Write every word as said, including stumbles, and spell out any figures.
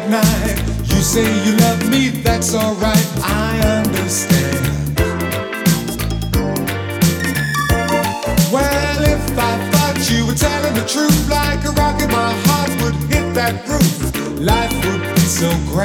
at night. You say you love me, that's alright, I understand. Well, if I thought you were telling the truth, like a rocket, my heart would hit that roof. Life would be so great.